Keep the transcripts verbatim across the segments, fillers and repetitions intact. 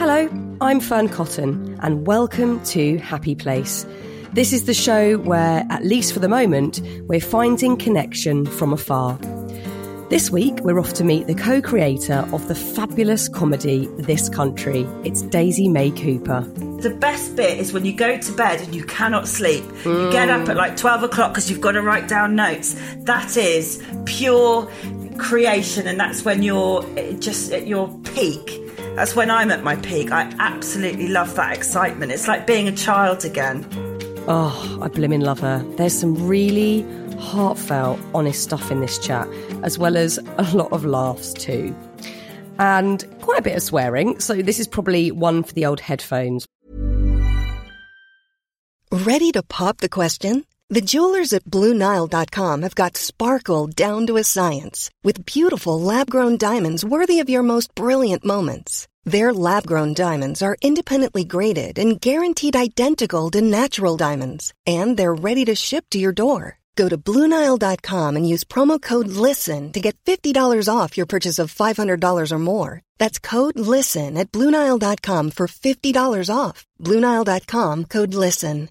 Hello, I'm Fern Cotton, and welcome to Happy Place. This is the show where, at least for the moment, we're finding connection from afar. This week, we're off to meet the co-creator of the fabulous comedy This Country. It's Daisy May Cooper. The best bit is when you go to bed and you cannot sleep. Mm. You get up at like twelve o'clock because you've got to write down notes. That is pure creation, and that's when you're just at your peak. That's when I'm at my peak. I absolutely love that excitement. It's like being a child again. Oh, I blimmin' love her. There's some really heartfelt, honest stuff in this chat, as well as a lot of laughs too. And quite a bit of swearing, so this is probably one for the old headphones. Ready to pop the question? The jewelers at Blue Nile dot com have got sparkle down to a science with beautiful lab-grown diamonds worthy of your most brilliant moments. Their lab-grown diamonds are independently graded and guaranteed identical to natural diamonds, and they're ready to ship to your door. Go to Blue Nile dot com and use promo code LISTEN to get fifty dollars off your purchase of five hundred dollars or more. That's code LISTEN at Blue Nile dot com for fifty dollars off. Blue Nile dot com, code LISTEN.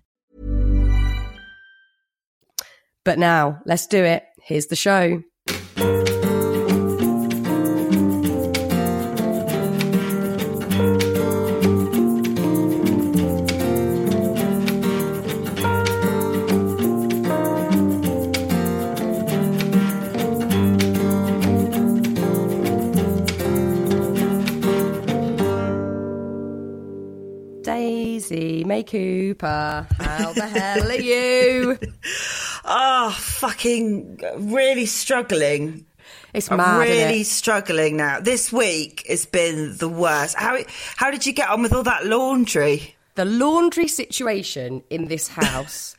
But now, let's do it. Here's the show. Daisy May Cooper, how the hell are you? Oh, fucking really struggling. It's I'm mad, really isn't it? struggling now. This week has been the worst. How how did you get on with all that laundry? The laundry situation in this house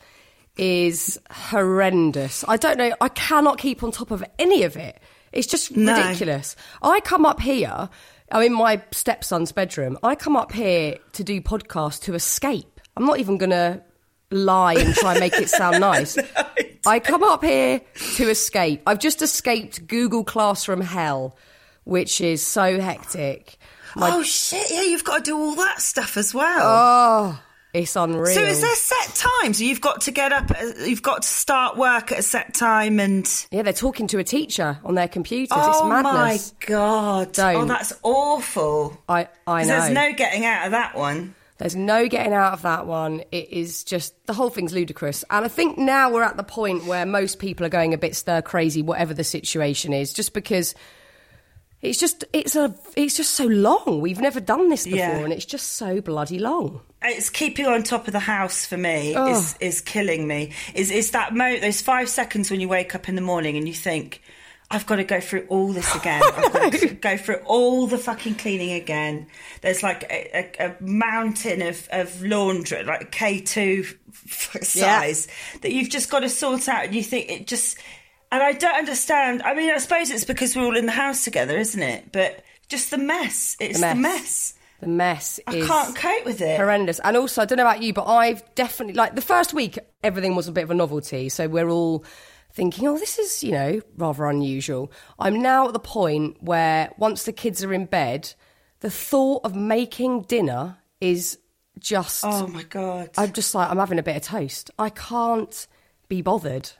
is horrendous. I don't know. I cannot keep on top of any of it. It's just No. ridiculous. I come up here, I'm in my stepson's bedroom. I come up here to do podcasts to escape. I'm not even going to lie and try and make it sound nice. No, I come up here to escape. I've just escaped Google Classroom hell, which is so hectic. My- oh, shit, yeah, you've got to do all that stuff as well. Oh, it's unreal. So is there set times? You've got to get up, you've got to start work at a set time and... Yeah, they're talking to a teacher on their computers. Oh, it's madness. my God. Don't. Oh, that's awful. I, I know. There's no getting out of that one. There's no getting out of that one. It is just, the whole thing's ludicrous. And I think now we're at the point where most people are going a bit stir crazy, whatever the situation is, just because it's just, it's a, it's just so long. We've never done this before, Yeah. and it's just so bloody long. It's keeping on top of the house for me Oh. is is killing me. Is is that mo- those five seconds when you wake up in the morning and you think, I've got to go through all this again. I've got to go through all the fucking cleaning again. There's like a, a, a mountain of, of laundry, like K two size, yeah. that you've just got to sort out. And you think it just... And I don't understand. I mean, I suppose it's because we're all in the house together, isn't it? But just the mess. It's the mess. The mess, the mess I is can't cope with it. Horrendous. And also, I don't know about you, but I've definitely... Like, the first week, everything was a bit of a novelty. So we're all... thinking, oh, this is, you know, rather unusual. I'm now at the point where once the kids are in bed, the thought of making dinner is just... Oh, my God. I'm just like, I'm having a bit of toast. I can't be bothered.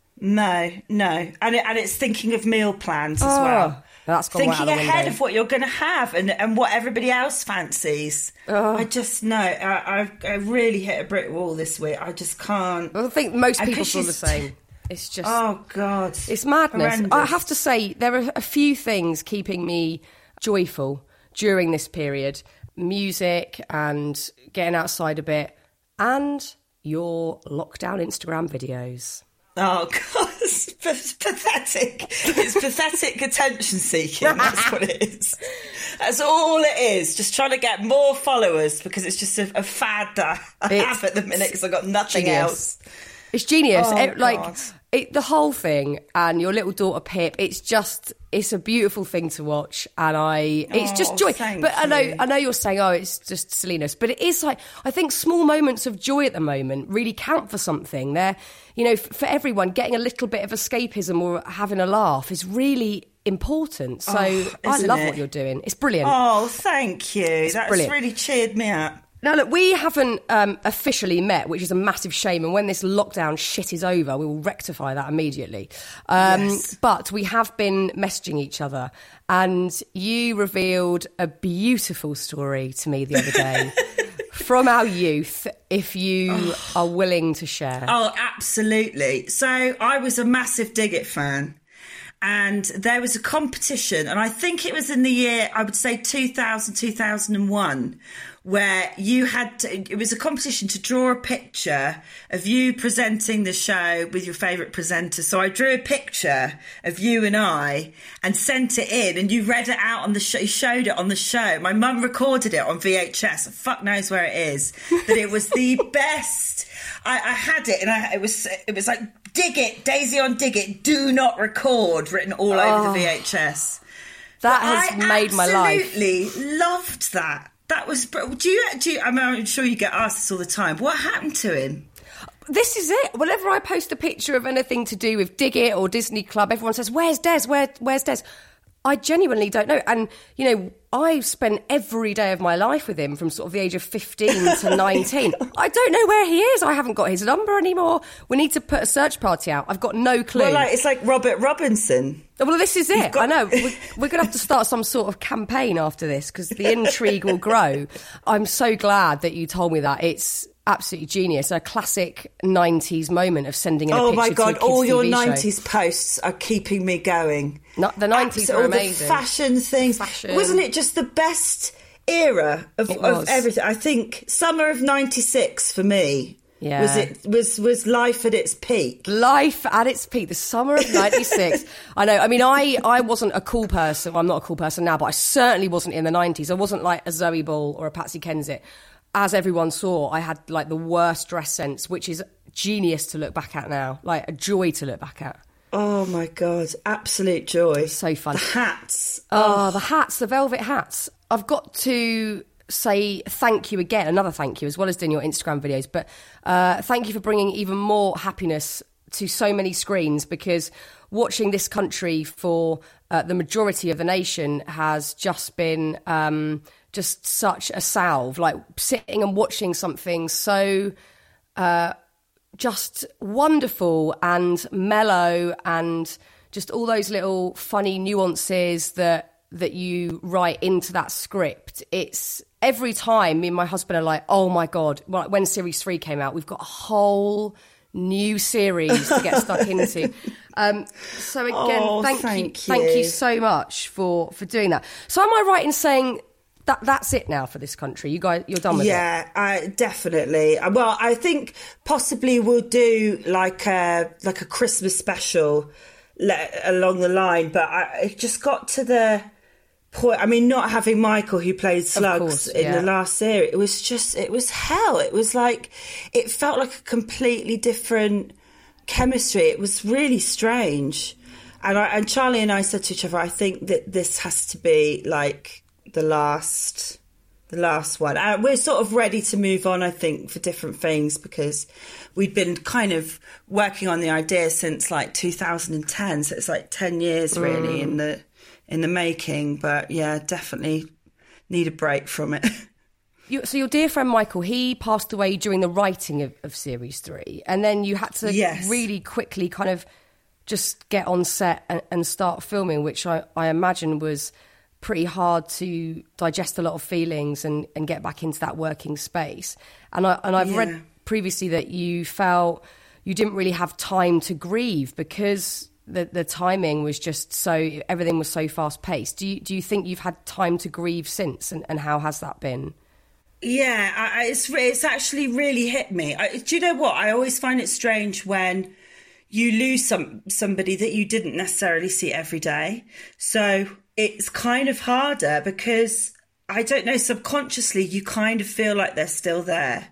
No, no. And it, and it's thinking of meal plans as oh, well. That's gone thinking out of the ahead window. of what you're going to have and, and what everybody else fancies. Oh. I just, no, I, I, I really hit a brick wall this week. I just can't. I think most And people 'cause feel the she's- same. It's just... Oh, God. It's madness. Horrendous. I have to say, there are a few things keeping me joyful during this period. Music and getting outside a bit. And your lockdown Instagram videos. Oh, God. It's p- pathetic. It's pathetic attention seeking. That's what it is. That's all it is. Just trying to get more followers because it's just a, a fad that I It's have at the minute because I've got nothing genius. else. It's genius. Oh, it, like God. it, the whole thing, and your little daughter Pip. It's just, it's a beautiful thing to watch, and I, it's Oh, just joy. thank But I know, you. I know you're saying, oh, it's just silliness, but it is like, I think small moments of joy at the moment really count for something. They're, you know, f- for everyone, getting a little bit of escapism or having a laugh is really important. So Oh, I isn't love it? what you're doing. It's brilliant. Oh, thank you. That's brilliant. really cheered me up. Now, look, we haven't um, officially met, which is a massive shame. And when this lockdown shit is over, we will rectify that immediately. Um, Yes. But we have been messaging each other. And you revealed a beautiful story to me the other day from our youth, if you are willing to share. Oh, absolutely. So I was a massive Dig It fan. And there was a competition, and I think it was in the year, I would say two thousand, two thousand one, where you had to, it was a competition to draw a picture of you presenting the show with your favourite presenter. So I drew a picture of you and I and sent it in, and you read it out on the show, you showed it on the show. My mum recorded it on V H S. Fuck knows where it is. But it was the best. I, I had it, and I, it was it was like, Dig It, Daisy on Dig It, do not record, written all over Oh, the V H S. that But has I made my life. absolutely loved that. That was. Do you? Do you? I mean, I'm sure you get asked this all the time. What happened to him? This is it. Whenever I post a picture of anything to do with Dig It or Disney Club, everyone says, "Where's Des? Where, where's Des?" I genuinely don't know. And, you know, I spent every day of my life with him from sort of the age of fifteen to nineteen. I don't know where he is. I haven't got his number anymore. We need to put a search party out. I've got no clue. Well, like, it's like Robert Robinson. Well, this is it. got- I know. We're, we're going to have to start some sort of campaign after this because the intrigue will grow. I'm so glad that you told me that. It's absolutely genius. A classic nineties moment of sending in a Oh picture my to a God! kids' All your T V show. nineties posts are keeping me going. No, the nineties Absol- were all the amazing. fashion things. Fashion. Wasn't it just the best era of, It of was. everything? I think summer of ninety-six for me. Yeah. Was it was was life at its peak? Life at its peak, the summer of ninety-six. I know. I mean, I, I wasn't a cool person. Well, I'm not a cool person now, but I certainly wasn't in the nineties. I wasn't like a Zoe Ball or a Patsy Kensit. As everyone saw, I had like the worst dress sense, which is genius to look back at now. Like a joy to look back at. Oh my God, absolute joy. So fun. The hats. Oh, the hats, the velvet hats. I've got to say thank you again, another thank you, as well as doing your Instagram videos. But uh, thank you for bringing even more happiness to so many screens, because watching this country for uh, the majority of the nation has just been um, just such a salve. Like sitting and watching something so uh, just wonderful and mellow, and just all those little funny nuances that that you write into that script. It's every time me and my husband are like, oh my God, well, when series three came out, we've got a whole new series to get stuck into. Um, so again, Oh, thank, thank you, thank you you. so much for, for doing that. So am I right in saying that that's it now for this country? You guys, you're done with it? Yeah, I, definitely. Uh, Well, I think possibly we'll do like a like a Christmas special le- along the line, but I it just got to the point. I mean, not having Michael, who played Slugs course, in yeah. the last series, it was just it was hell. It was like it felt like a completely different chemistry. It was really strange, and I, and Charlie and I said to each other, I think that this has to be like the last the last one. Uh, we're sort of ready to move on, I think, for different things, because we'd been kind of working on the idea since like two thousand ten, so it's like ten years really Mm. in the in the making. But yeah, definitely need a break from it. You, so your dear friend Michael, he passed away during the writing of, of series three, and then you had to Yes. really quickly kind of just get on set and, and start filming, which I, I imagine was pretty hard to digest a lot of feelings and, and get back into that working space. And I and I've Yeah. read previously that you felt you didn't really have time to grieve because the the timing was just so, everything was so fast paced. Do you do you think you've had time to grieve since, and, and how has that been? Yeah, I, I- it's re- it's actually really hit me. I, do you know what? I always find it strange when you lose some somebody that you didn't necessarily see every day. So it's kind of harder because, I don't know, subconsciously you kind of feel like they're still there.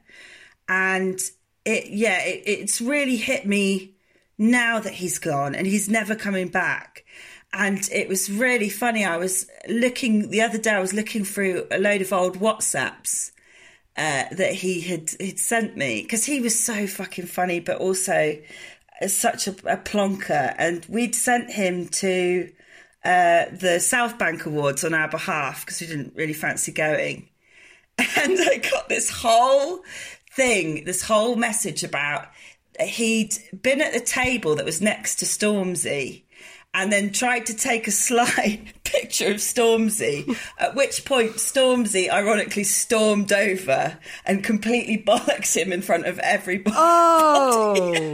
And it, yeah, it, it's really hit me now that he's gone and he's never coming back. And it was really funny. I was looking the other day, I was looking through a load of old WhatsApps uh, that he had, had sent me, because he was so fucking funny, but also such a, a plonker. And we'd sent him to uh, the South Bank Awards on our behalf because we didn't really fancy going. And I got this whole thing, this whole message about he'd been at the table that was next to Stormzy and then tried to take a slide picture of Stormzy, at which point Stormzy ironically stormed over and completely bollocks him in front of everybody. Oh,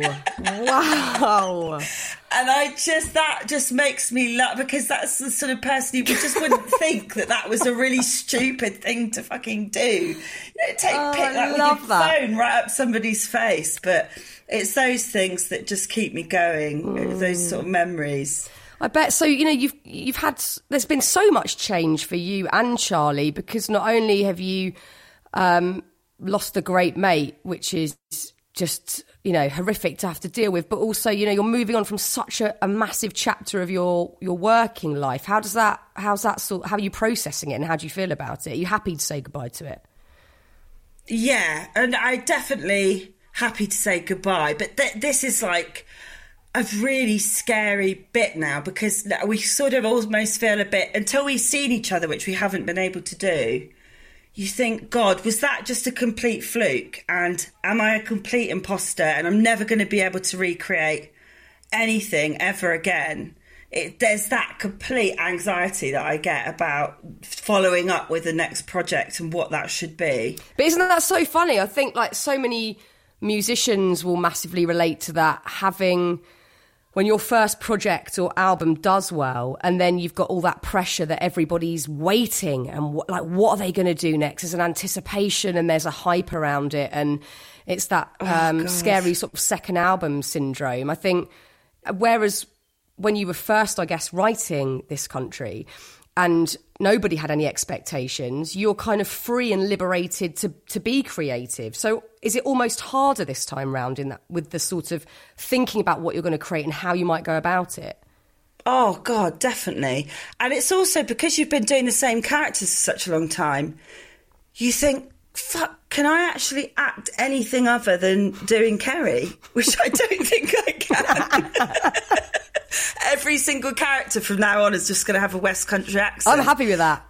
wow. And I just, that just makes me laugh because that's the sort of person you just wouldn't think that that was a really stupid thing to fucking do. You know, take Oh, pic I like with love your that. phone right up somebody's face. But it's those things that just keep me going, Mm. those sort of memories. I bet. So, you know, you've you've had, there's been so much change for you and Charlie, because not only have you um, lost a great mate, which is just, you know, horrific to have to deal with, but also, you know, you're moving on from such a, a massive chapter of your, your working life. How does that, how's that sort, how are you processing it and how do you feel about it? Are you happy to say goodbye to it? Yeah, and I definitely happy to say goodbye, but th- this is like a really scary bit now because we sort of almost feel a bit, until we've seen each other, which we haven't been able to do, you think, God, was that just a complete fluke? And am I a complete imposter? And I'm never going to be able to recreate anything ever again. It, there's that complete anxiety that I get about following up with the next project and what that should be. But isn't that so funny? I think like so many musicians will massively relate to that, having, when your first project or album does well, and then you've got all that pressure that everybody's waiting and what, like, what are they going to do next? There's an anticipation and there's a hype around it. And it's that um, God. scary sort of second album syndrome. I think, whereas when you were first, I guess, writing This Country and nobody had any expectations, you're kind of free and liberated to, to be creative. So is it almost harder this time round in that, with the sort of thinking about what you're going to create and how you might go about it? Oh, God, definitely. And it's also because you've been doing the same characters for such a long time, you think, fuck, can I actually act anything other than doing Kerry? Which I don't think I can. Every single character from now on is just going to have a West Country accent. I'm happy with that.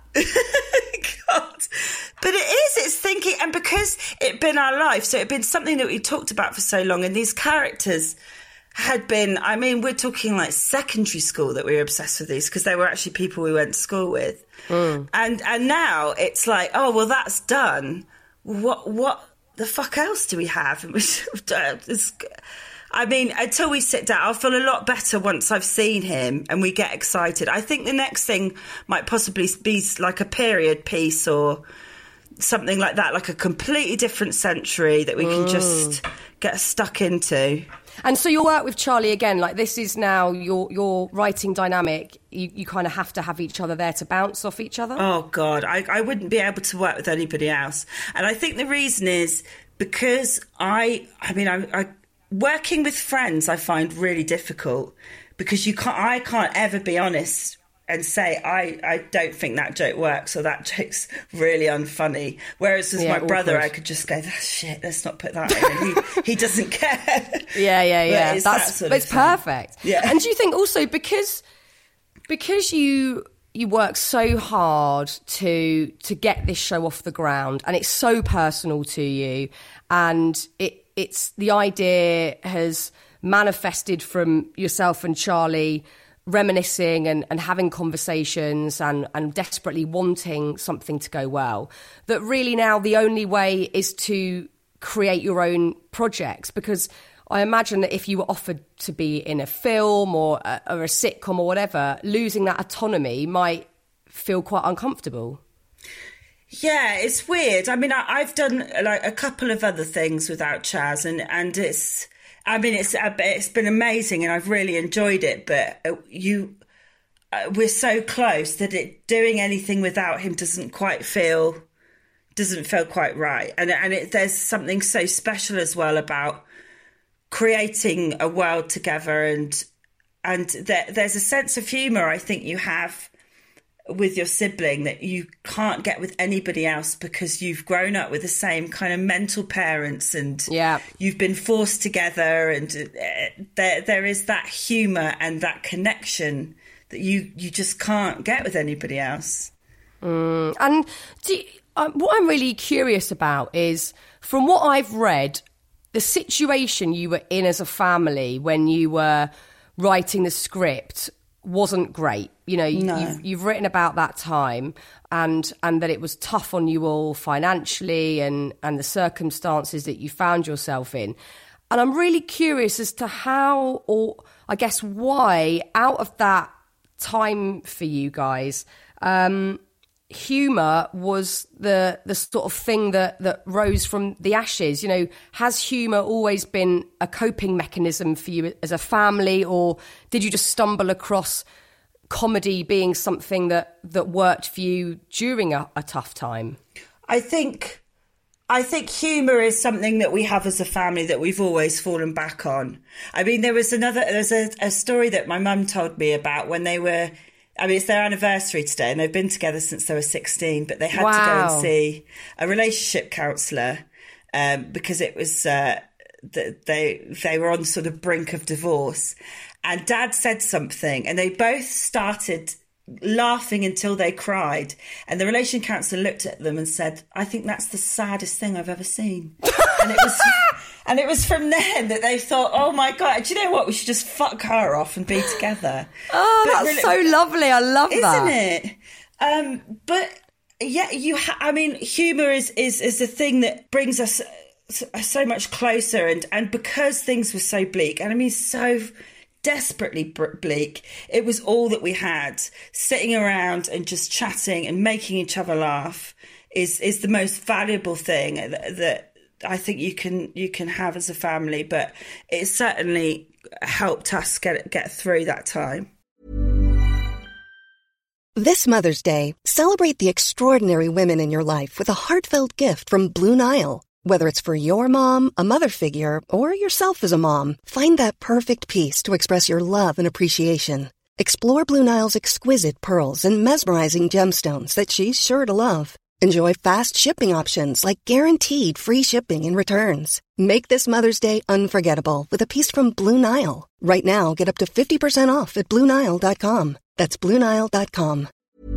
God. But it is, it's thinking, and because it'd been our life, so it'd been something that we talked about for so long, and these characters had been, I mean, we're talking like secondary school that we were obsessed with these, because they were actually people we went to school with. Mm. And and now it's like, oh, well, that's done. What, what the fuck else do we have? And we it's, I mean, until we sit down, I'll feel a lot better once I've seen him and we get excited. I think the next thing might possibly be like a period piece or something like that, like a completely different century that we can mm. just get stuck into. And so your work with Charlie, again, like this is now your your writing dynamic. You, you kind of have to have each other there to bounce off each other. Oh, God, I, I wouldn't be able to work with anybody else. And I think the reason is because I, I mean, I... I working with friends, I find really difficult because you can't. I can't ever be honest and say I, I don't think that joke works or that joke's really unfunny. Whereas with yeah, my brother, awkward. I could just go, "That's shit. Let's not put that in." And he, he doesn't care. Yeah, yeah, yeah. It's That's that sort of it's thing. perfect. Yeah. And do you think also because because you you work so hard to to get this show off the ground, and it's so personal to you, and it. It's the idea has manifested from yourself and Charlie reminiscing and, and having conversations and, and desperately wanting something to go well, that really now the only way is to create your own projects. Because I imagine that if you were offered to be in a film or a, or a sitcom or whatever, losing that autonomy might feel quite uncomfortable. Yeah, it's weird. I mean, I, I've done like a couple of other things without Chaz, and, and it's, I mean, it's it's been amazing, and I've really enjoyed it. But you, uh, we're so close that it doing anything without him doesn't quite feel doesn't feel quite right. And and it, there's something so special as well about creating a world together, and and there, there's a sense of humour I think you have with your sibling that you can't get with anybody else because you've grown up with the same kind of mental parents, and yeah. you've been forced together, and uh, there there is that humour and that connection that you, you just can't get with anybody else. Mm. And do you, um, what I'm really curious about is, from what I've read, the situation you were in as a family when you were writing the script wasn't great. You know, No. you've, you've written about that time and and that it was tough on you all financially and, and the circumstances that you found yourself in. And I'm really curious as to how, or I guess why, out of that time for you guys, um, humour was the the sort of thing that, that rose from the ashes. You know, has humour always been a coping mechanism for you as a family, or did you just stumble across comedy being something that, that worked for you during a, a tough time? I think I think humour is something that we have as a family that we've always fallen back on. I mean, there was another there's a, a story that my mum told me about when they were, I mean, it's their anniversary today and they've been together since they were sixteen, but they had Wow. to go and see a relationship counsellor um, because it was uh, that they they were on sort of brink of divorce. And Dad said something and they both started laughing until they cried. And the relation counsellor looked at them and said, I think that's the saddest thing I've ever seen. and it was and it was from then that they thought, oh my God, do you know what? We should just fuck her off and be together. Oh, But that's really- so lovely. I love that. Isn't it? Um, but yeah, you. Ha- I mean, humour is is is the thing that brings us so, so much closer, and and because things were so bleak, and I mean so desperately br- bleak, it was all that we had. Sitting around and just chatting and making each other laugh is is the most valuable thing that, that I think you can you can have as a family. But it certainly helped us get get through that time. This Mother's Day, celebrate the extraordinary women in your life with a heartfelt gift from Blue Nile. Whether it's for your mom, a mother figure, or yourself as a mom, find that perfect piece to express your love and appreciation. Explore Blue Nile's exquisite pearls and mesmerizing gemstones that she's sure to love. Enjoy fast shipping options like guaranteed free shipping and returns. Make this Mother's Day unforgettable with a piece from Blue Nile. Right now, get up to fifty percent off at Blue Nile dot com. That's Blue Nile dot com.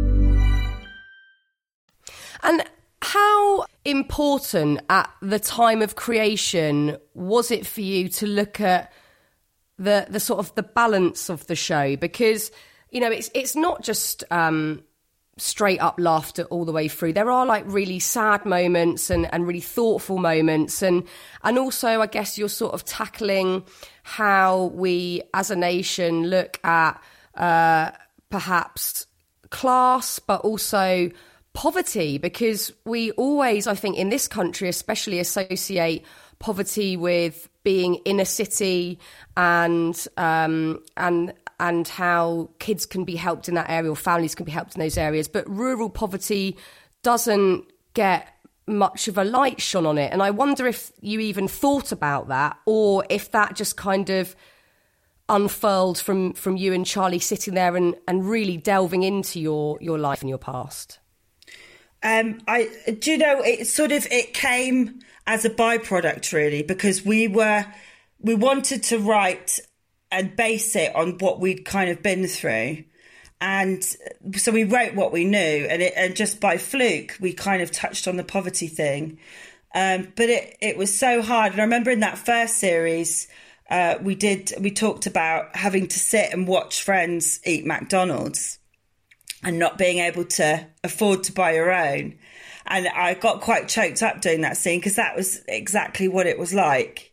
And how important at the time of creation was it for you to look at the the sort of the balance of the show? Because, you know, it's it's not just um, straight up laughter all the way through. There are like really sad moments and, and really thoughtful moments. And, and also, I guess you're sort of tackling how we as a nation look at uh, perhaps class, but also poverty, because we always, I think, in this country especially, associate poverty with being inner city and um, and and how kids can be helped in that area or families can be helped in those areas. But rural poverty doesn't get much of a light shone on it. And I wonder if you even thought about that, or if that just kind of unfurled from, from you and Charlie sitting there and, and really delving into your, your life and your past. Um, I do you know it sort of it came as a byproduct really, because we were we wanted to write and base it on what we'd kind of been through, and so we wrote what we knew, and it and just by fluke we kind of touched on the poverty thing, um, but it it was so hard. And I remember in that first series uh, we did we talked about having to sit and watch friends eat McDonald's and not being able to afford to buy your own. And I got quite choked up doing that scene because that was exactly what it was like.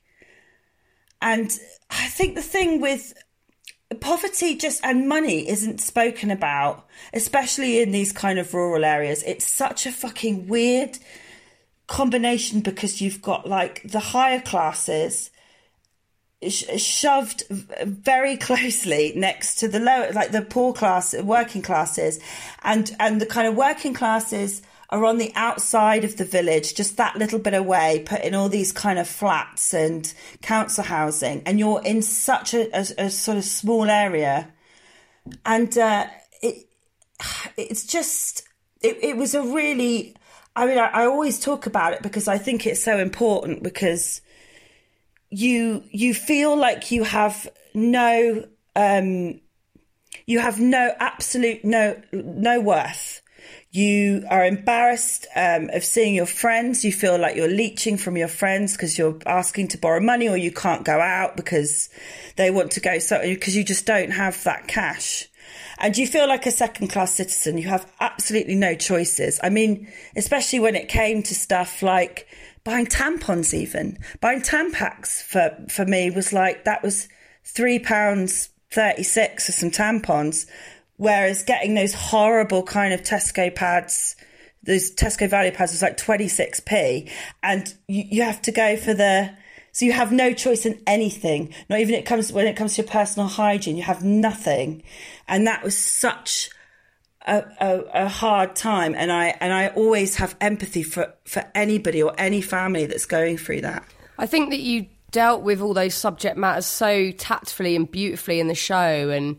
And I think the thing with poverty just and money isn't spoken about, especially in these kind of rural areas. It's such a fucking weird combination because you've got like the higher classes shoved very closely next to the lower, like the poor class, working classes, and and the kind of working classes are on the outside of the village, just that little bit away, put in all these kind of flats and council housing, and you're in such a, a, a sort of small area, and uh, it it's just it, it was a really, I mean, I, I always talk about it because I think it's so important, because you you feel like you have no um you have no absolute no no worth. You are embarrassed um, of seeing your friends. You feel like you're leeching from your friends because you're asking to borrow money, or you can't go out because they want to go, so because you just don't have that cash. And you feel like a second-class citizen. You have absolutely no choices. I mean, especially when it came to stuff like buying tampons even. Buying Tampax for, for me was like, that was three pounds thirty-six for some tampons. Whereas getting those horrible kind of Tesco pads, those Tesco value pads was like twenty-six p. And you, you have to go for the... So you have no choice in anything. Not even it comes when it comes to your personal hygiene. You have nothing. And that was such a, a, a hard time. And I and I always have empathy for, for anybody or any family that's going through that. I think that you dealt with all those subject matters so tactfully and beautifully in the show, and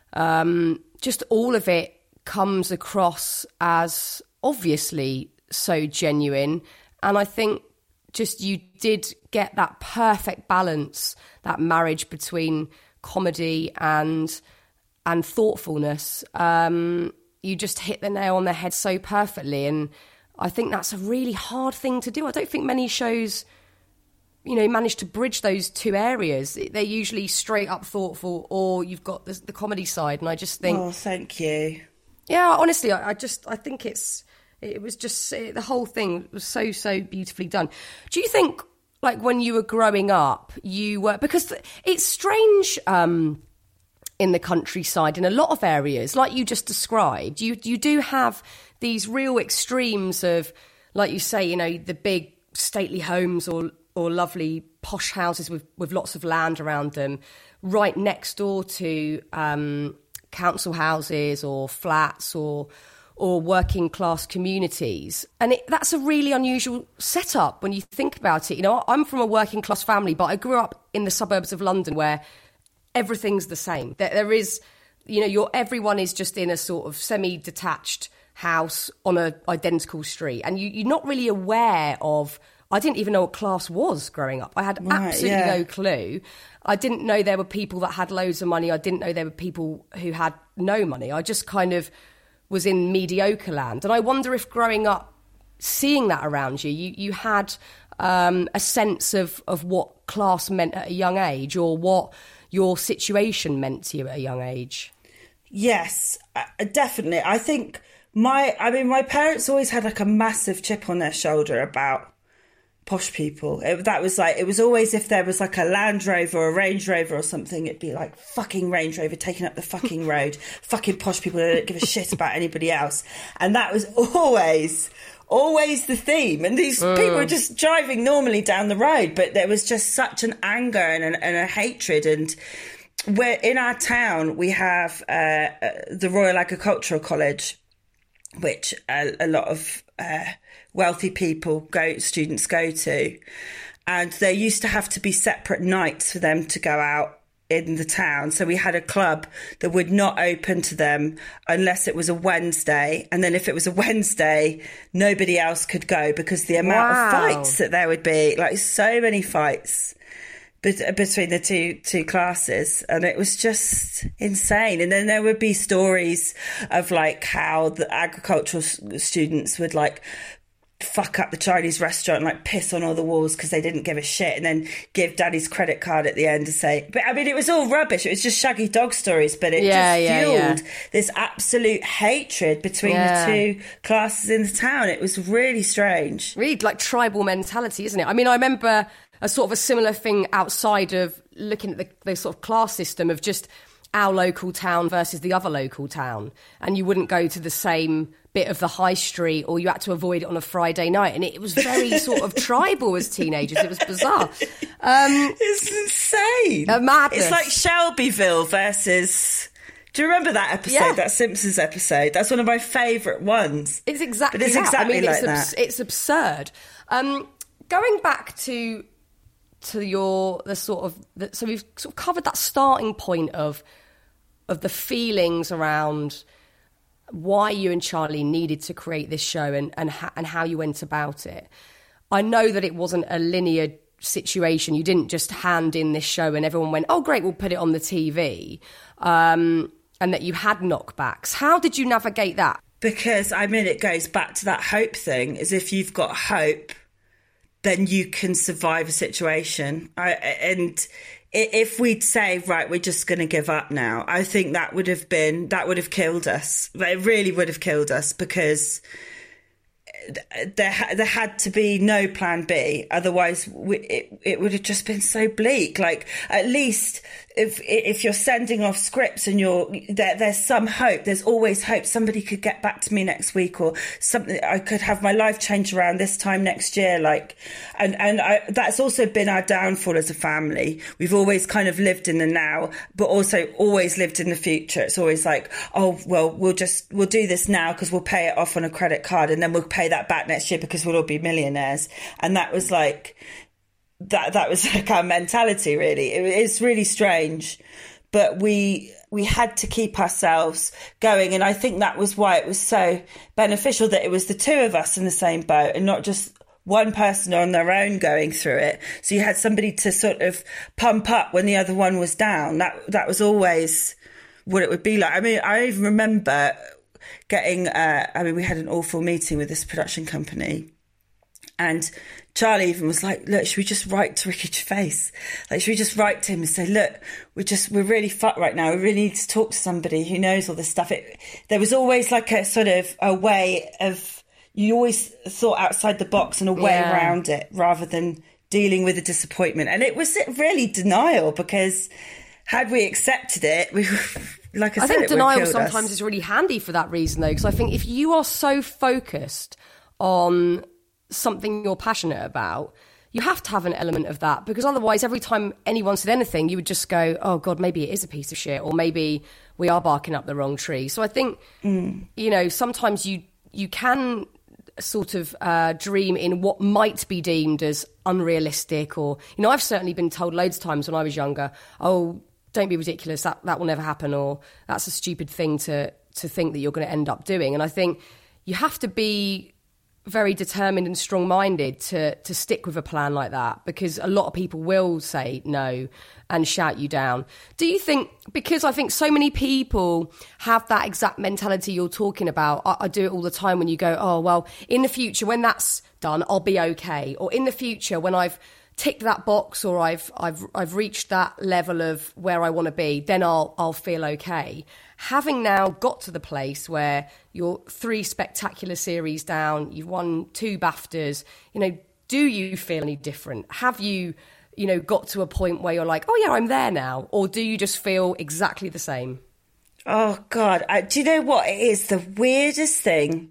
um, just all of it comes across as obviously so genuine. And I think just you did get that perfect balance, that marriage between comedy and and thoughtfulness. Um, you just hit the nail on the head so perfectly, and I think that's a really hard thing to do. I don't think many shows, you know, manage to bridge those two areas. They're usually straight up thoughtful, or you've got the, the comedy side, and I just think... Oh, thank you. Yeah, honestly, I, I just, I think it's... It was just, it, the whole thing was so, so beautifully done. Do you think, like, when you were growing up, you were... Because it's strange um, in the countryside, in a lot of areas, like you just described, you you do have these real extremes of, like you say, you know, the big stately homes or or lovely posh houses with, with lots of land around them, right next door to um, council houses or flats or... or working class communities. And it, that's a really unusual setup when you think about it. You know, I'm from a working class family, but I grew up in the suburbs of London where everything's the same. There, there is, you know, you're, everyone is just in a sort of semi-detached house on an identical street. And you, you're not really aware of... I didn't even know what class was growing up. I had right, absolutely yeah. no clue. I didn't know there were people that had loads of money. I didn't know there were people who had no money. I just kind of... was in mediocre land. And I wonder if growing up, seeing that around you, you, you had um, a sense of, of what class meant at a young age, or what your situation meant to you at a young age. Yes, uh, definitely. I think my, I mean, my parents always had like a massive chip on their shoulder about posh people. It, that was like, it was always, if there was like a Land Rover or a Range Rover or something, it'd be like, fucking Range Rover taking up the fucking road, fucking posh people who don't give a shit about anybody else. And that was always, always the theme. And these uh. people were just driving normally down the road, but there was just such an anger and, an, and a hatred. And we're in our town, we have uh, the Royal Agricultural College, which a, a lot of uh, wealthy people go, students go to, and there used to have to be separate nights for them to go out in the town. So we had a club that would not open to them unless it was a Wednesday, and then if it was a Wednesday, nobody else could go because the amount wow. of fights that there would be, like so many fights between the two two classes, and it was just insane. And then there would be stories of like how the agricultural students would like fuck up the Chinese restaurant and like piss on all the walls because they didn't give a shit, and then give daddy's credit card at the end to say, but I mean, it was all rubbish. It was just shaggy dog stories, but it yeah, just yeah, fueled yeah. this absolute hatred between yeah. the two classes in the town. It was really strange. Really like tribal mentality, isn't it? I mean, I remember a sort of a similar thing outside of looking at the, the sort of class system of just our local town versus the other local town. And you wouldn't go to the same bit of the high street, or you had to avoid it on a Friday night. And it was very sort of tribal as teenagers. It was bizarre. Um, it's insane. A madness. It's like Shelbyville versus... Do you remember that episode, yeah. that Simpsons episode? That's one of my favourite ones. It's exactly but it's that. exactly I mean, like it's, abs- that. it's absurd. Um, going back to... to your the sort of the, so we've sort of covered that starting point of of the feelings around why you and Charlie needed to create this show, and and, ha- and how you went about it. I know that it wasn't a linear situation. You didn't just hand in this show and everyone went, oh great, we'll put it on the T V. Um, and that you had knockbacks. How did you navigate that? Because, I mean, it goes back to that hope thing, is if you've got hope, then you can survive a situation. I, and if we'd say, right, we're just going to give up now, I think that would have been, that would have killed us. It really would have killed us, because there there had to be no plan B. Otherwise, we, it, it would have just been so bleak. Like, at least if if you're sending off scripts and you're there, there's some hope. There's always hope. Somebody could get back to me next week, or something. I could have my life change around this time next year. Like, and and I, that's also been our downfall as a family. We've always kind of lived in the now, but also always lived in the future. It's always like, oh well, we'll just we'll do this now because we'll pay it off on a credit card, and then we'll pay that back next year because we'll all be millionaires. And that was like that that was like our mentality, really. It, it's really strange, but we we had to keep ourselves going, and I think that was why it was so beneficial that it was the two of us in the same boat and not just one person on their own going through it. So you had somebody to sort of pump up when the other one was down. That that was always what it would be like. I mean, I even remember getting, uh, I mean, we had an awful meeting with this production company, and Charlie even was like, look, should we just write to Ricky Gervais? Like, should we just write to him and say, look, we're just, we're really fucked right now. We really need to talk to somebody who knows all this stuff. It, there was always like a sort of a way of, you always thought outside the box and a way yeah. around it rather than dealing with the disappointment. And it was really denial, because had we accepted it, we like I, I said, think denial us. sometimes is really handy for that reason, though, because I think if you are so focused on something you're passionate about, you have to have an element of that, because otherwise every time anyone said anything, you would just go, oh God, maybe it is a piece of shit, or maybe we are barking up the wrong tree. So I think, mm. you know, sometimes you you can sort of uh, dream in what might be deemed as unrealistic, or, you know, I've certainly been told loads of times when I was younger, oh, don't be ridiculous, that, that will never happen, or that's a stupid thing to, to think that you're going to end up doing. And I think you have to be very determined and strong-minded to to stick with a plan like that, because a lot of people will say no and shout you down. Do you think, because I think so many people have that exact mentality you're talking about, I, I do it all the time when you go, oh, well, in the future, when that's done, I'll be okay. Or in the future, when I've ticked that box, or I've I've I've reached that level of where I want to be, then I'll I'll feel okay. Having now got to the place where you're three spectacular series down, you've won two BAFTAs, you know, do you feel any different? Have you, you know, got to a point where you're like, oh yeah, I'm there now? Or do you just feel exactly the same? Oh God, I, do you know what it is? The weirdest thing.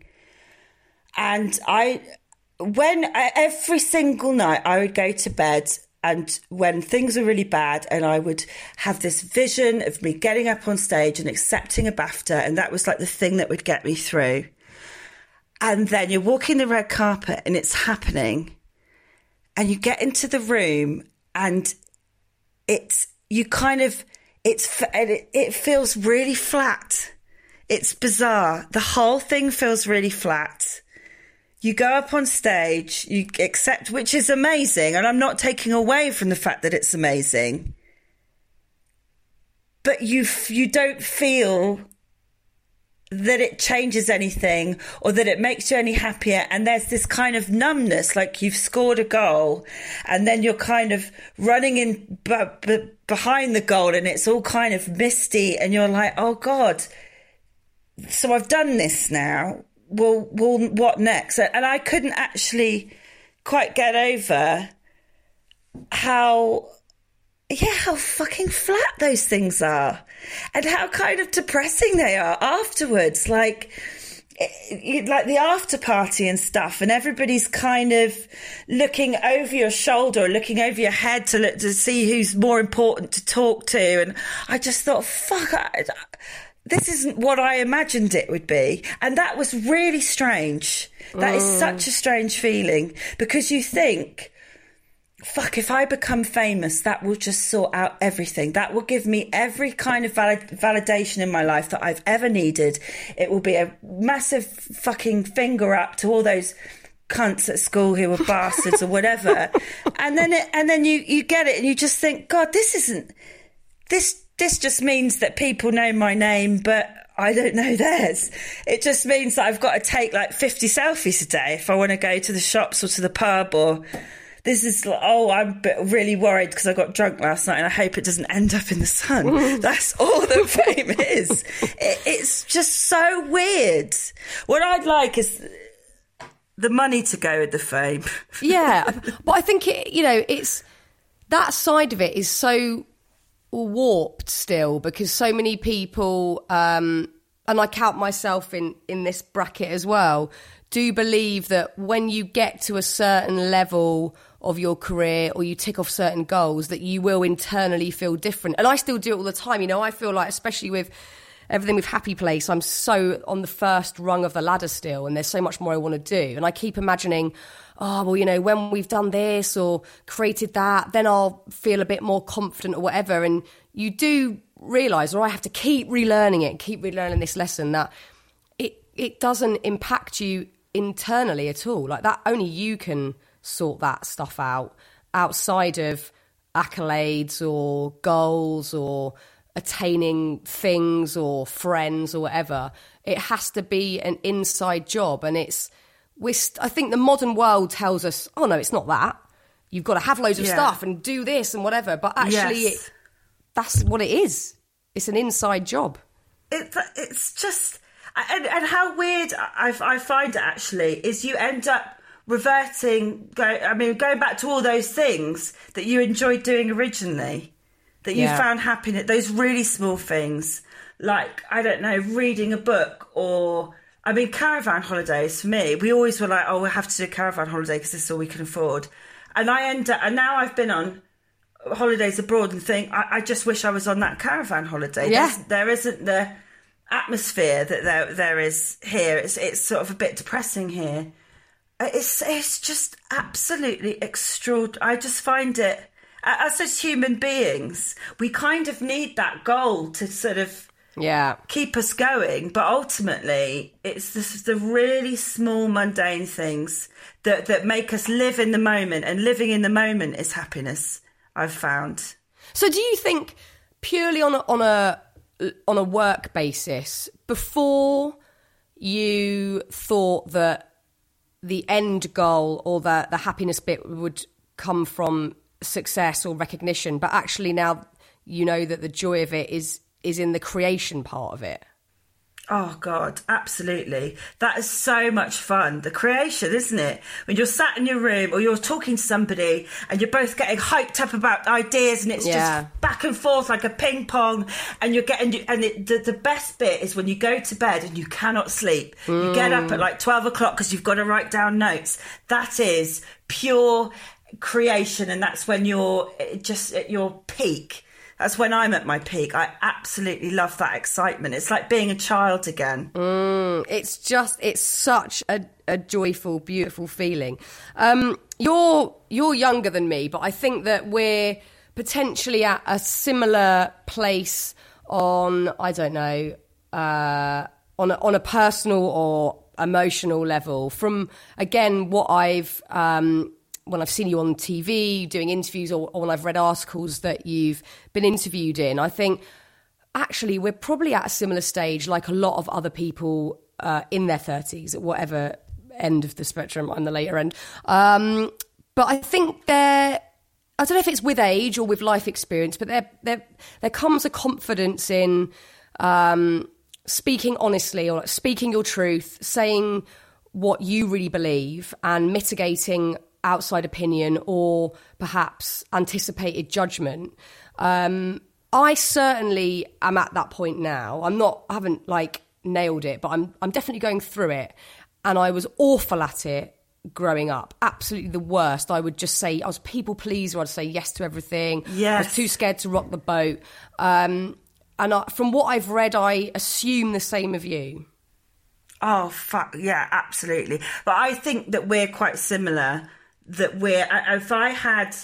And I, when I, every single night I would go to bed, and when things were really bad, and I would have this vision of me getting up on stage and accepting a BAFTA, and that was like the thing that would get me through. And then you're walking the red carpet and it's happening, and you get into the room and it's, you kind of, it's, it, it feels really flat. It's bizarre. The whole thing feels really flat. You go up on stage, you accept, which is amazing, and I'm not taking away from the fact that it's amazing, but you you don't feel that it changes anything or that it makes you any happier, and there's this kind of numbness, like you've scored a goal and then you're kind of running in b- b- behind the goal and it's all kind of misty, and you're like, oh God, so I've done this now. Well, well, what next? And I couldn't actually quite get over how, yeah, how fucking flat those things are, and how kind of depressing they are afterwards. Like, it, like the after party and stuff, and everybody's kind of looking over your shoulder, looking over your head to look to see who's more important to talk to. And I just thought, fuck, I, this isn't what I imagined it would be. And that was really strange. That mm. is such a strange feeling, because you think, fuck, if I become famous, that will just sort out everything. That will give me every kind of valid- validation in my life that I've ever needed. It will be a massive fucking finger up to all those cunts at school who were bastards or whatever. And then it, and then you, you get it and you just think, God, this isn't, this this just means that people know my name, but I don't know theirs. It just means that I've got to take like fifty selfies a day if I want to go to the shops or to the pub. Or this is, oh, I'm really worried because I got drunk last night and I hope it doesn't end up in the sun. That's all that fame is. It, it's just so weird. What I'd like is the money to go with the fame. Yeah, but I think, it, you know, it's that side of it is so warped still, because so many people, um, and I count myself in, in this bracket as well, do believe that when you get to a certain level of your career or you tick off certain goals, that you will internally feel different. And I still do it all the time. You know, I feel like, especially with everything with Happy Place, I'm so on the first rung of the ladder still, and there's so much more I want to do. And I keep imagining, oh, well, you know, when we've done this or created that, then I'll feel a bit more confident or whatever. And you do realise, or I have to keep relearning it, keep relearning this lesson, that it it doesn't impact you internally at all. Like that, only you can sort that stuff out outside of accolades or goals or attaining things or friends or whatever. It has to be an inside job. And it's, we're st- I think the modern world tells us, oh no, it's not that. You've got to have loads of yeah. stuff and do this and whatever. But actually, yes. it, that's what it is. It's an inside job. It, it's just, and, and how weird I, I find it actually is you end up reverting, go, I mean, going back to all those things that you enjoyed doing originally, that you Yeah. found happiness, those really small things, like, I don't know, reading a book, or, I mean, caravan holidays for me, we always were like, oh, we'll have to do a caravan holiday because this is all we can afford. And I end up, and now I've been on holidays abroad and think, I, I just wish I was on that caravan holiday. Yeah. There's, there isn't the atmosphere that there there is here. It's it's sort of a bit depressing here. It's it's just absolutely extraordinary. I just find it, as as human beings, we kind of need that goal to sort of Yeah. keep us going. But ultimately, it's this, the really small, mundane things that, that make us live in the moment. And living in the moment is happiness, I've found. So do you think, purely on a, on a on a work basis, before you thought that the end goal or the, the happiness bit would come from success or recognition, but actually now you know that the joy of it is is in the creation part of it? Oh, God, absolutely. That is so much fun. The creation, isn't it? When you're sat in your room or you're talking to somebody and you're both getting hyped up about ideas and it's Yeah. just back and forth like a ping pong, and you're getting, and it, the, the best bit is when you go to bed and you cannot sleep. Mm. You get up at like twelve o'clock because you've got to write down notes. That is pure creation, and that's when you're just at your peak. That's when I'm at my peak. I absolutely love that excitement. It's like being a child again. Mm, it's just, it's such a, a joyful, beautiful feeling. Um, you're you're younger than me, but I think that we're potentially at a similar place on, I don't know, uh, on a, on a personal or emotional level. From, again, what I've... Um, when I've seen you on T V doing interviews, or, or when I've read articles that you've been interviewed in, I think actually we're probably at a similar stage, like a lot of other people uh, in their thirties, at whatever end of the spectrum. I'm the later end. Um, but I think there, I don't know if it's with age or with life experience, but there there there comes a confidence in um, speaking honestly, or speaking your truth, saying what you really believe, and mitigating outside opinion or perhaps anticipated judgment. Um, I certainly am at that point now. I'm not, I haven't like nailed it, but I'm I'm definitely going through it. And I was awful at it growing up. Absolutely the worst. I would just say, I was people pleaser. I'd say yes to everything. Yes. I was too scared to rock the boat. Um, and I, from what I've read, I assume the same of you. Oh, fuck, yeah, absolutely. But I think that we're quite similar. That we're, if I had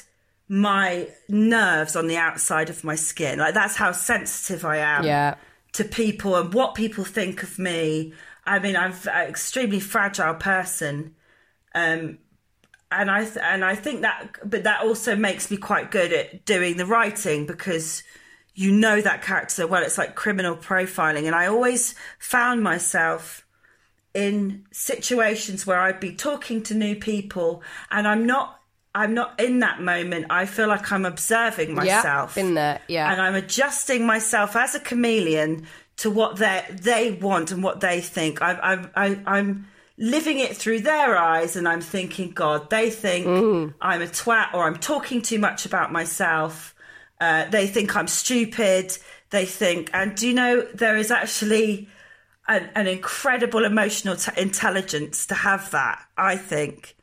my nerves on the outside of my skin, like that's how sensitive I am yeah. to people and what people think of me. I mean, I'm an extremely fragile person, um, and I th- and I think that, but that also makes me quite good at doing the writing, because you know that character so well. It's like criminal profiling. And I always found myself in situations where I'd be talking to new people and I'm not I'm not in that moment. I feel like I'm observing myself. Yeah, been there, yeah. And I'm adjusting myself as a chameleon to what they they want and what they think. I, I, I, I'm living it through their eyes and I'm thinking, God, they think mm. I'm a twat or I'm talking too much about myself. Uh, they think I'm stupid. They think, and do you know, there is actually an, an incredible emotional t- intelligence to have that, I think.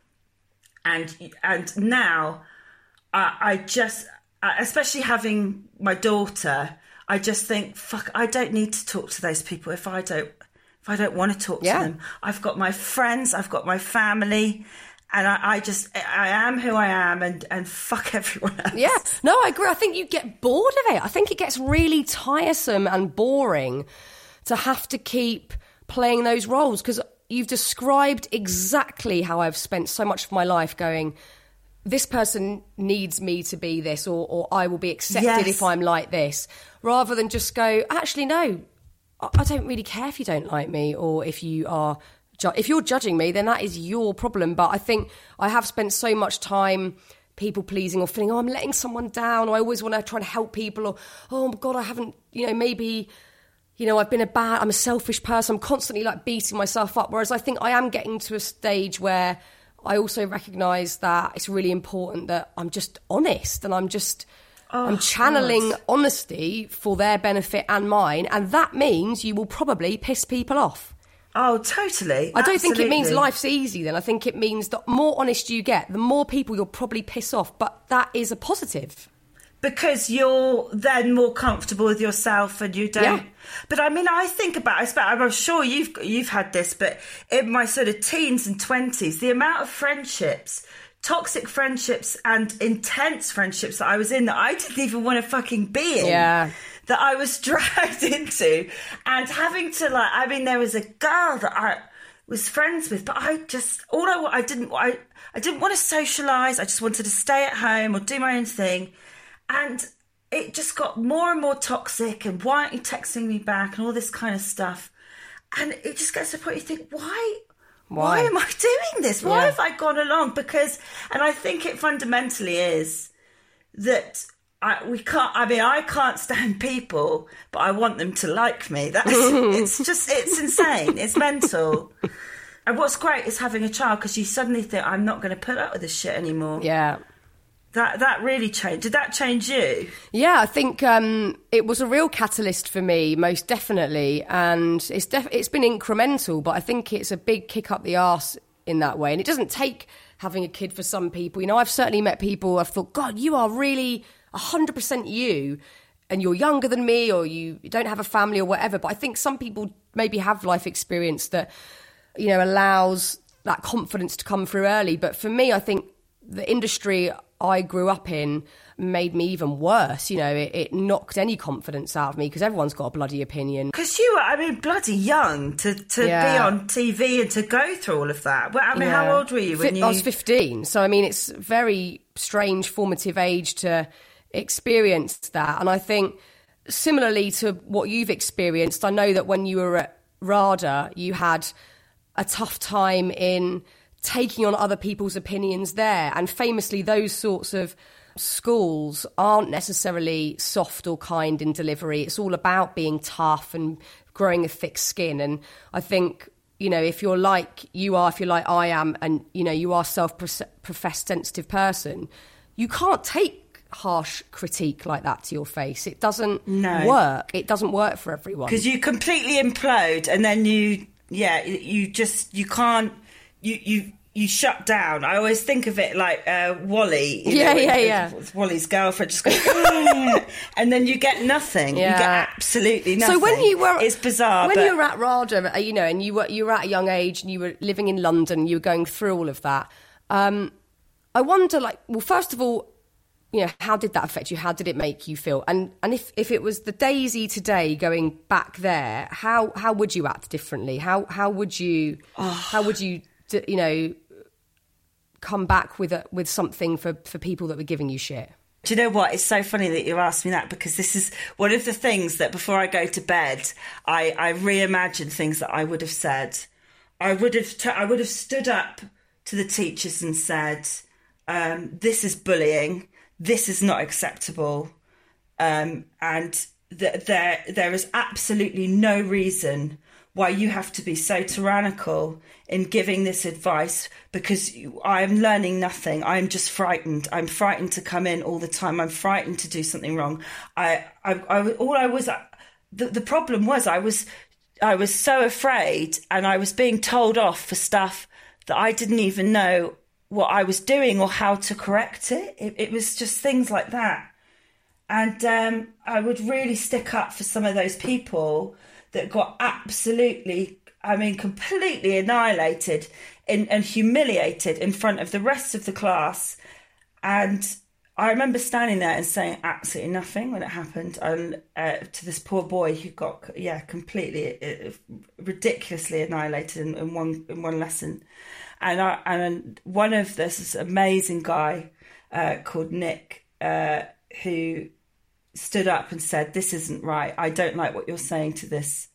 And and now, I, I just, especially having my daughter, I just think, fuck, I don't need to talk to those people if I don't if I don't want to talk yeah. to them. I've got my friends, I've got my family, and I, I just I am who I am, and, and fuck everyone else. Yeah, no, I agree. I think you get bored of it. I think it gets really tiresome and boring to have to keep playing those roles because you've described exactly how I've spent so much of my life going, this person needs me to be this, or, or I will be accepted yes. if I'm like this, rather than just go, actually, no, I don't really care if you don't like me, or if you are, ju- if you're judging me, then that is your problem. But I think I have spent so much time people pleasing or feeling, oh, I'm letting someone down, or I always want to try and help people, or, oh, God, I haven't, you know, maybe... You know, I've been a bad, I'm a selfish person. I'm constantly like beating myself up. Whereas I think I am getting to a stage where I also recognise that it's really important that I'm just honest and I'm just, oh, I'm channeling God. honesty for their benefit and mine. And that means you will probably piss people off. Oh, totally. I don't Absolutely. think it means life's easy then. I think it means the more honest you get, the more people you'll probably piss off. But that is a positive. Because you're then more comfortable with yourself and you don't... Yeah. But I mean, I think about... I'm sure you've you've had this, but in my sort of teens and twenties, the amount of friendships, toxic friendships and intense friendships that I was in that I didn't even want to fucking be in. Yeah. That I was dragged into. And having to like... I mean, there was a girl that I was friends with, but I just... All I... I didn't... I, I didn't want to socialise. I just wanted to stay at home or do my own thing. And it just got more and more toxic, and why aren't you texting me back and all this kind of stuff. And it just gets to the point you think, why, why, why am I doing this? Why yeah. have I gone along? Because, and I think it fundamentally is that I, we can't, I mean, I can't stand people, but I want them to like me. That's, it's just, it's insane. It's mental. And what's great is having a child because you suddenly think, I'm not going to put up with this shit anymore. Yeah. That that really changed. Did that change you? Yeah, I think um, it was a real catalyst for me, most definitely. And it's def- it's been incremental, but I think it's a big kick up the arse in that way. And it doesn't take having a kid for some people. You know, I've certainly met people I've thought, God, you are really one hundred percent you, and you're younger than me, or you don't have a family or whatever. But I think some people maybe have life experience that, you know, allows that confidence to come through early. But for me, I think the industry I grew up in made me even worse. You know, it, it knocked any confidence out of me because everyone's got a bloody opinion. Because you were, I mean, bloody young to, to yeah. be on T V and to go through all of that. Well, I mean, yeah. how old were you when you... I was fifteen. So, I mean, it's a very strange formative age to experience that. And I think similarly to what you've experienced, I know that when you were at RADA, you had a tough time in taking on other people's opinions there. And famously, those sorts of schools aren't necessarily soft or kind in delivery. It's all about being tough and growing a thick skin. And I think, you know, if you're like you are, if you're like I am, and, you know, you are self-professed sensitive person, you can't take harsh critique like that to your face. It doesn't no. work. It doesn't work for everyone. Because you completely implode and then you, yeah, you just, you can't, You you you shut down. I always think of it like uh, Wally. You yeah, know, yeah, with, yeah. With Wally's girlfriend just goes, ah, and then you get nothing. Yeah. You get absolutely nothing. So when you were, it's bizarre. When but... you were at RADA, you know, and you were you were at a young age, and you were living in London, you were going through all of that. Um, I wonder, like, well, first of all, you know, how did that affect you? How did it make you feel? And and if, if it was the Daisy today going back there, how how would you act differently? How how would you oh. how would you you know come back with a, with something for, for people that were giving you shit? Do you know what? It's so funny that you asked me that, because this is one of the things that before I go to bed, I, I reimagine things that I would have said. I would have t- I would have stood up to the teachers and said, um, this is bullying. This is not acceptable. Um, and th- there there is absolutely no reason why you have to be so tyrannical in giving this advice, because I am learning nothing. I'm just frightened. I'm frightened to come in all the time. I'm frightened to do something wrong. I, I, I all I was, the, the problem was I was, I was so afraid, and I was being told off for stuff that I didn't even know what I was doing or how to correct it. It, it was just things like that. And um, I would really stick up for some of those people that got absolutely, I mean, completely annihilated in, and humiliated in front of the rest of the class. And I remember standing there and saying absolutely nothing when it happened, and uh, to this poor boy who got, yeah, completely, uh, ridiculously annihilated in, in one in one lesson. And I, and one of this, this amazing guy uh, called Nick, uh, who stood up and said, this isn't right. I don't like what you're saying to this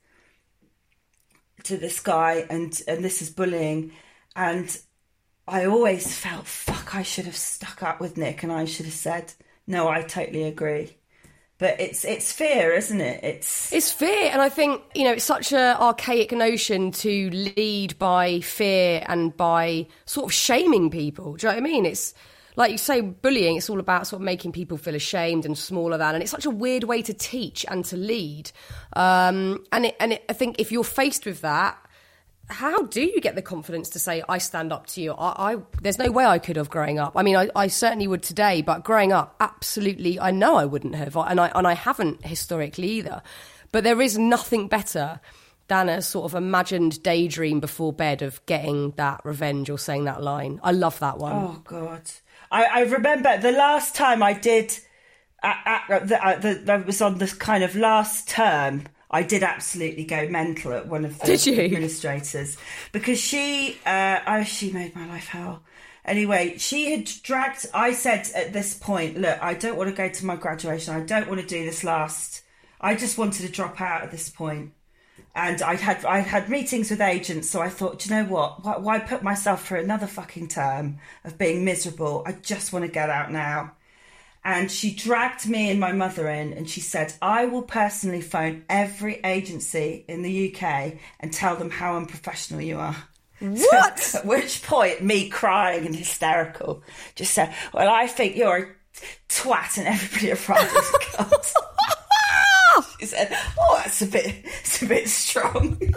to this guy, and, and this is bullying. And I always felt, fuck, I should have stuck up with Nick, and I should have said, no, I totally agree. But it's it's fear, isn't it? It's it's fear, and I think, you know, it's such an archaic notion to lead by fear and by sort of shaming people. Do you know what I mean? It's like you say, bullying, it's all about sort of making people feel ashamed and smaller than, and it's such a weird way to teach and to lead. Um, and it, and it, I think if you're faced with that, how do you get the confidence to say, I stand up to you? I, I there's no way I could have growing up. I mean, I, I certainly would today, but growing up, absolutely, I know I wouldn't have, and I and I haven't historically either. But there is nothing better than a sort of imagined daydream before bed of getting that revenge or saying that line. I love that one. Oh, God. I, I remember the last time I did, at, at, the, the, that was on this kind of last term, I did absolutely go mental at one of the did you? administrators, because she, uh, oh, she made my life hell. Anyway, she had dragged, I said at this point, look, I don't want to go to my graduation. I don't want to do this last. I just wanted to drop out at this point. And I'd had I'd had meetings with agents, so I thought, do you know what? Why, why put myself through another fucking term of being miserable? I just want to get out now. And she dragged me and my mother in, and she said, I will personally phone every agency in the U K and tell them how unprofessional you are. What? So, at which point, me crying and hysterical, just said, well, I think you're a twat and everybody around is a cunt. She said, oh, that's a bit, it's a bit strong. You know,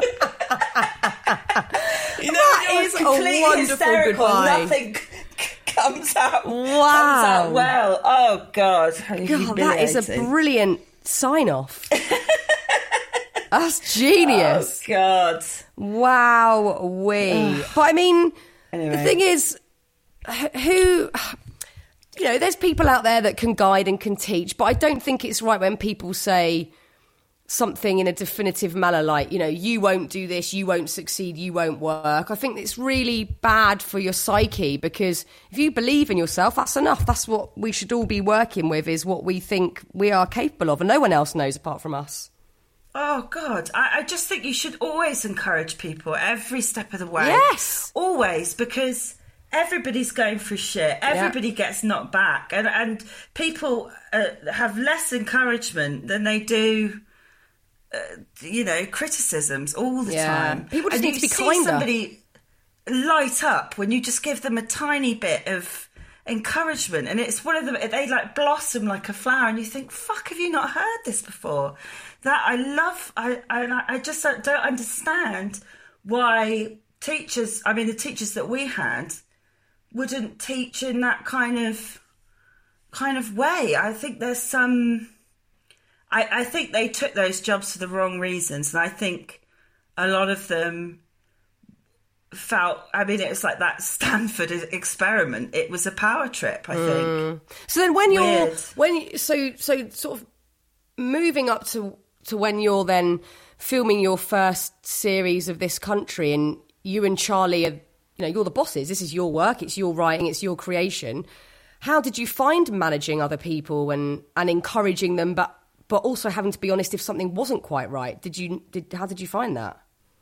that is a wonderful hysterical. goodbye. Nothing c- comes out, wow. comes out well. Oh, God. God, that is a brilliant sign-off. That's genius. Oh, God. Wow, we. But I mean, anyway. The thing is, who... You know, there's people out there that can guide and can teach, but I don't think it's right when people say something in a definitive manner like, you know, you won't do this, you won't succeed, you won't work. I think it's really bad for your psyche, because if you believe in yourself, that's enough. That's what we should all be working with, is what we think we are capable of, and no one else knows apart from us. Oh, God. I, I just think you should always encourage people every step of the way. Yes. Always, because everybody's going through shit. Everybody yeah. gets knocked back. And, and people uh, have less encouragement than they do, uh, you know, criticisms all the yeah. time. People just and need you to be see kinder. Somebody light up when you just give them a tiny bit of encouragement, and it's one of them, they like blossom like a flower, and you think, fuck, have you not heard this before? That I love. I I, I just don't understand why teachers, I mean the teachers that we had, wouldn't teach in that kind of kind of way. I think there's some I, I think they took those jobs for the wrong reasons, and I think a lot of them felt, I mean, it was like that Stanford experiment. It was a power trip, I think. Mm. So then when you're, Weird. when you, so, so sort of moving up to, to when you're then filming your first series of This Country, and you and Charlie are, you know, you're the bosses. This is your work. It's your writing. It's your creation. how did you find managing other people and, and encouraging them, but but also having to be honest if something wasn't quite right? Did you did how did you find that?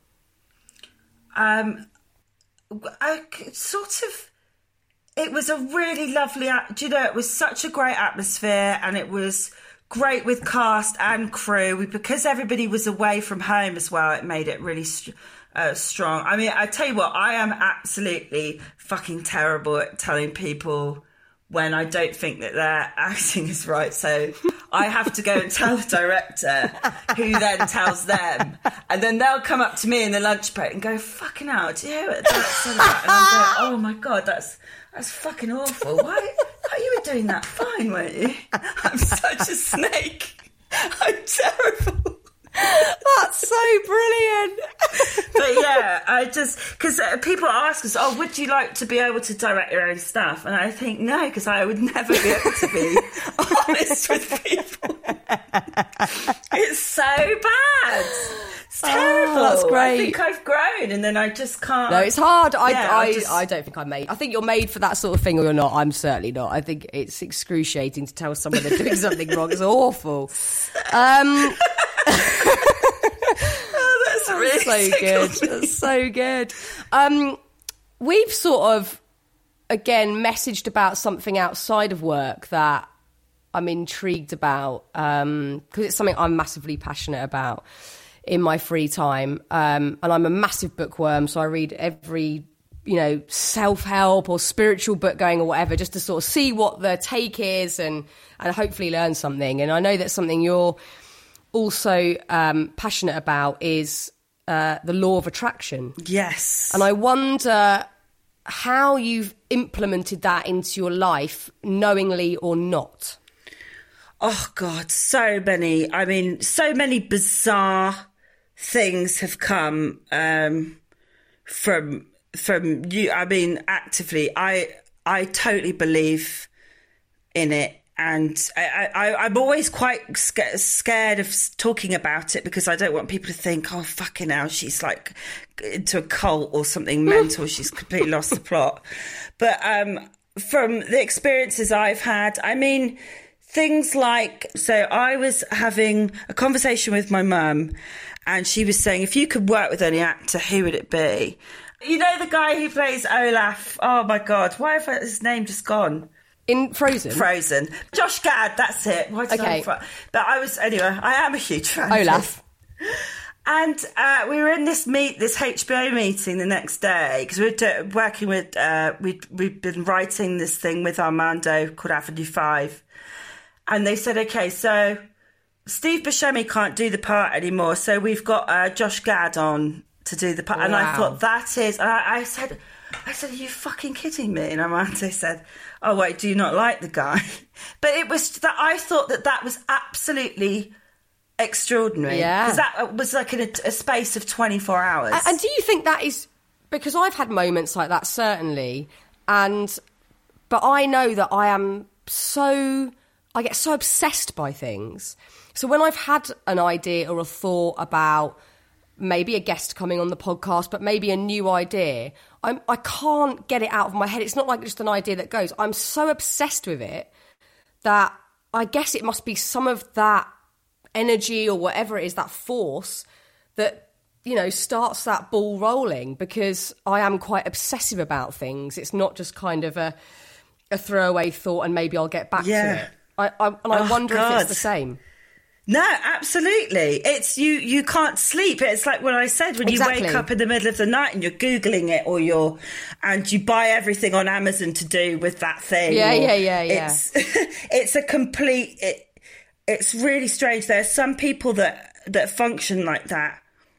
Um, I sort of. It was a really lovely. Do you know? It was such a great atmosphere, and it was great with cast and crew. We, because everybody was away from home as well, it made it really uh, strong. I mean, I tell you what, I am absolutely fucking terrible at telling people when I don't think that their acting is right. So I have to go and tell the director, who then tells them. And then they'll come up to me in the lunch break and go, fucking hell, do you hear what that said about? And I'm going, oh my God, that's that's fucking awful. Why? Why you were doing that fine, weren't you? I'm such a snake. I'm terrible. That's so brilliant. But yeah, I just, because people ask us, oh, would you like to be able to direct your own stuff? And I think no, because I would never be able to be honest with people. It's so bad. It's terrible. Oh, that's great. I think I've grown, and then I just can't. No, it's hard. I, Yeah, I, I just- I don't think I'm made. I think you're made for that sort of thing, or you're not. I'm certainly not. I think it's excruciating to tell someone they're doing something wrong. It's awful. Um, Oh, that's really so good. tickled me. That's so good. Um, we've sort of, again, messaged about something outside of work that I'm intrigued about, because it's something I'm massively passionate about in my free time. Um, and I'm a massive bookworm, so I read every, you know, self-help or spiritual book going or whatever, just to sort of see what the take is and, and hopefully learn something. And I know that's something you're also um, passionate about is uh, the law of attraction. Yes. And I wonder how you've implemented that into your life, knowingly or not. Oh, God, so many. I mean, so many bizarre things have come um, from from you. I mean, actively, I I totally believe in it. And I, I, I'm always quite sc- scared of talking about it because I don't want people to think, oh, fucking hell, she's like into a cult or something mental. She's completely lost the plot. But um, from the experiences I've had, I mean, things like, so I was having a conversation with my mum and she was saying, if you could work with any actor, who would it be? You know, the guy who plays Olaf. Oh, my God. Why have his name just gone? In Frozen? Frozen. Josh Gad, that's it. Why did Okay. I fr- but I was, anyway, I am a huge fan. of Olaf. this. And uh, we were in this meet, this H B O meeting the next day because we were do- working with, uh, we'd, we'd been writing this thing with Armando called Avenue five. And they said, okay, so Steve Buscemi can't do the part anymore, so we've got uh, Josh Gad on to do the part. And I Wow. thought, that is, and I, I said, I said, are you fucking kidding me? And Armando said, oh, wait, do you not like the guy? But it was that I thought that that was absolutely extraordinary. Yeah. Because that was like in a, a space of twenty-four hours. And, and do you think that is... Because I've had moments like that, certainly, and... But I know that I am so... I get so obsessed by things. So when I've had an idea or a thought about maybe a guest coming on the podcast, but maybe a new idea, I'm, I can't get it out of my head. It's not like just an idea that goes. I'm so obsessed with it that I guess it must be some of that energy or whatever it is, that force that, you know, starts that ball rolling, because I am quite obsessive about things. It's not just kind of a, a throwaway thought and maybe I'll get back Yeah. to it. I, I, and I Oh, wonder if God. it's the same. No, absolutely. It's you. You can't sleep. It's like what I said when Exactly. you wake up in the middle of the night and you're googling it, or you're and you buy everything on Amazon to do with that thing. Yeah, or yeah, yeah, yeah. It's it's a complete. It, it's really strange. There are some people that that function like that,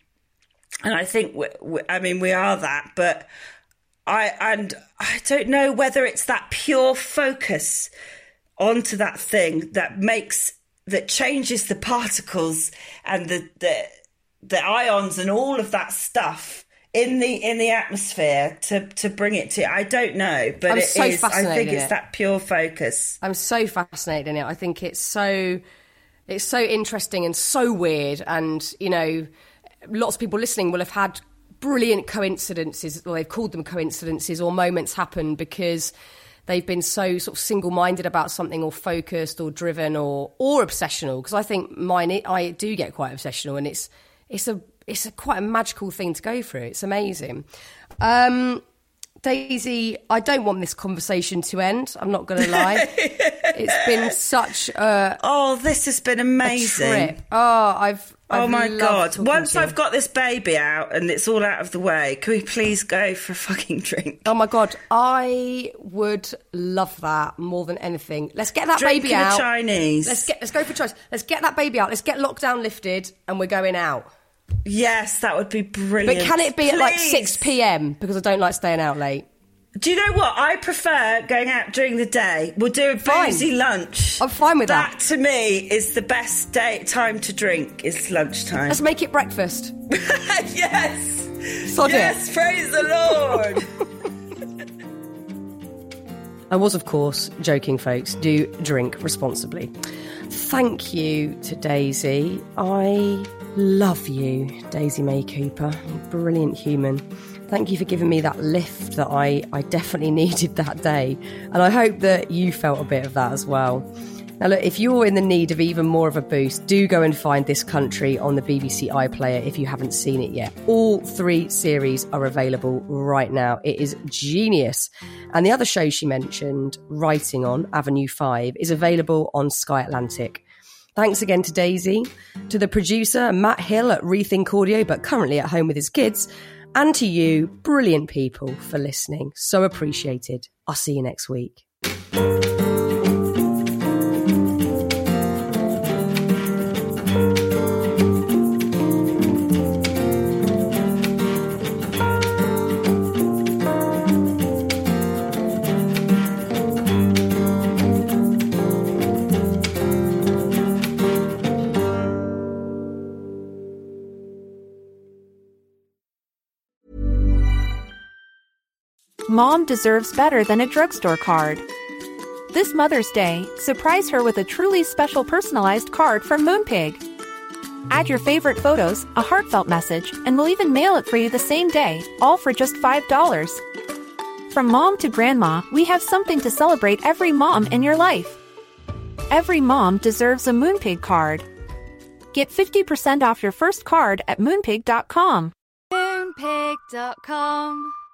and I think we, we, I mean we are that, but I and I don't know whether it's that pure focus onto that thing that makes. That changes the particles and the, the the ions and all of that stuff in the in the atmosphere to to bring it to. I don't know, but I'm it so is. I fascinated think in it's it. that pure focus. I'm so fascinated in it. I think it's so it's so interesting and so weird. And, you know, lots of people listening will have had brilliant coincidences, or they've called them coincidences, or moments happen because they've been so sort of single-minded about something, or focused or driven or or obsessional. Because I think mine, I do get quite obsessional, and it's it's a it's a quite a magical thing to go through. It's amazing. Um, Daisy, I don't want this conversation to end. I'm not going to lie. It's been such a oh, this has been amazing. A trip. Oh, I've. I've oh my god! Once I've you. got this baby out and it's all out of the way, can we please go for a fucking drink? Oh my god, I would love that more than anything. Let's get that drink baby out. Chinese. Let's get. Let's go for choice. Let's get that baby out. Let's get lockdown lifted, and we're going out. Yes, that would be brilliant. But can it be Please. at like six p.m? Because I don't like staying out late. Do you know what? I prefer going out during the day. We'll do a boozy Fine. lunch. I'm fine with that. That, to me, is the best day time to drink, is lunchtime. Let's make it breakfast. Yes! Sod yes, it. praise the Lord! I was, of course, joking, folks. Do drink responsibly. Thank you to Daisy. I love you, Daisy May Cooper. You're a brilliant human. Thank you for giving me that lift that I, I definitely needed that day. And I hope that you felt a bit of that as well. Now, look, if you're in the need of even more of a boost, do go and find This Country on the B B C iPlayer if you haven't seen it yet. All three series are available right now. It is genius. And the other show she mentioned, Writing On, Avenue five, is available on Sky Atlantic. Thanks again to Daisy, to the producer, Matt Hill at Rethink Audio, but currently at home with his kids, and to you, brilliant people, for listening. So appreciated. I'll see you next week. Mom deserves better than a drugstore card. This Mother's Day, surprise her with a truly special personalized card from Moonpig. Add your favorite photos, a heartfelt message, and we'll even mail it for you the same day, all for just five dollars. From mom to grandma, we have something to celebrate every mom in your life. Every mom deserves a Moonpig card. Get fifty percent off your first card at moonpig dot com. Moonpig dot com